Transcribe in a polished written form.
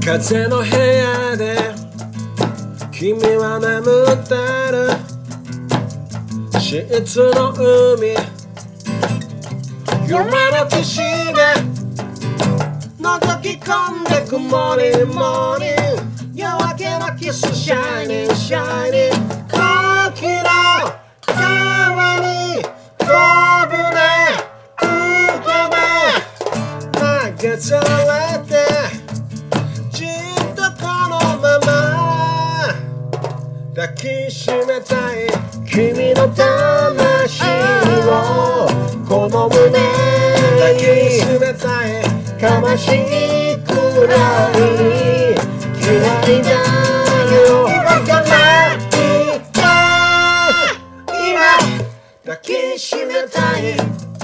風の部屋で君は眠ってる。質の海夢の岸で覗き込んでくモーニングモーニング夜明けのキスシャイニングシャイニング空気の川に飛ぶね浮かべ流されてじっとこのまま抱きしめたい君の魂をこの胸抱きしめたい悲しいくらい嫌いだよ今から今抱きしめたい